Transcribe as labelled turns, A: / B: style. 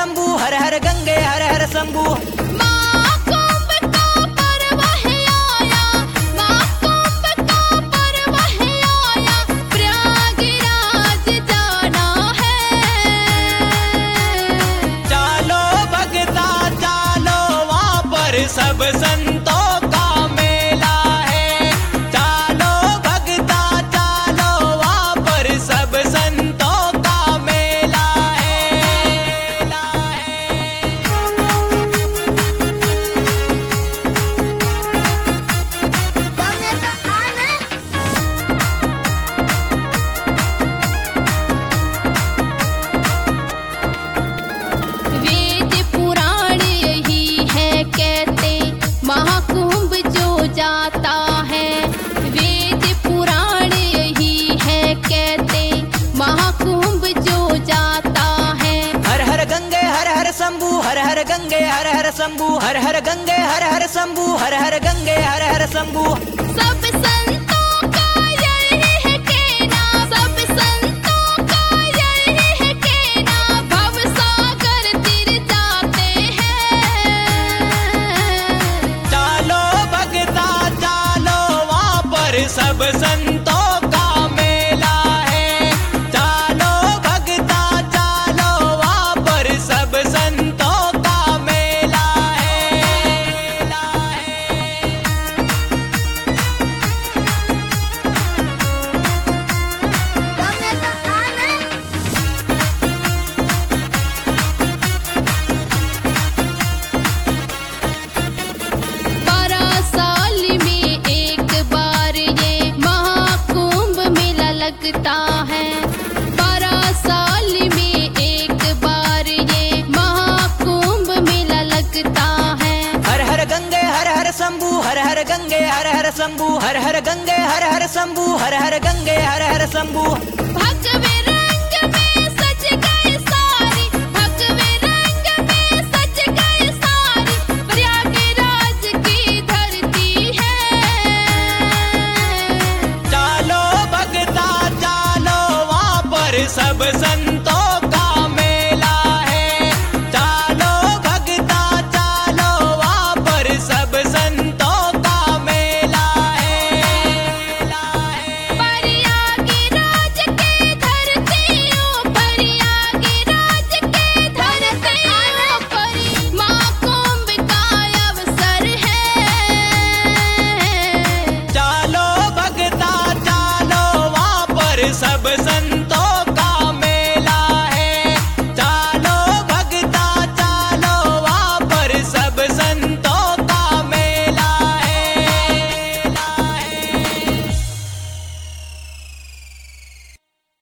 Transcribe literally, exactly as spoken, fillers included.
A: शंभू, हर हर गंगे हर हर शंभू। सब संतों का मेला है, चालो भगता चालो वहाँ पर, सब संतों का मेला है, मेला
B: है। वेद पुराण यही है कहते, महाकुंभ जो जाता है। वेद पुराण यही है कहते, महाकुंभ जो जाता है।
A: हर हर गंगे हर हर शंभू, हर हर गंगे हर हर शंभू, हर हर गंगे हर हर शंभू, हर हर गंगे हर हर शंभू।
B: सब संतों का यही है कहना, सब संतों का यही है कहना, भव सागर तिर जाते हैं।
A: चालो भगता चालो वहाँ पर, सब संतों का मेला है, चालो भगता चालो वहाँ पर, सब संतों का मेला है, मेला है।
B: बारह साल में एक बार ये महाकुंभ मेला लगता है। बारह साल में एक बार ये महाकुंभ मेला लगता है।
A: हर हर गंगे हर हर शंभू, हर हर गंगे हर हर शंभू, हर हर गंगे हर हर शंभू, हर हर गंगे हर हर शंभू।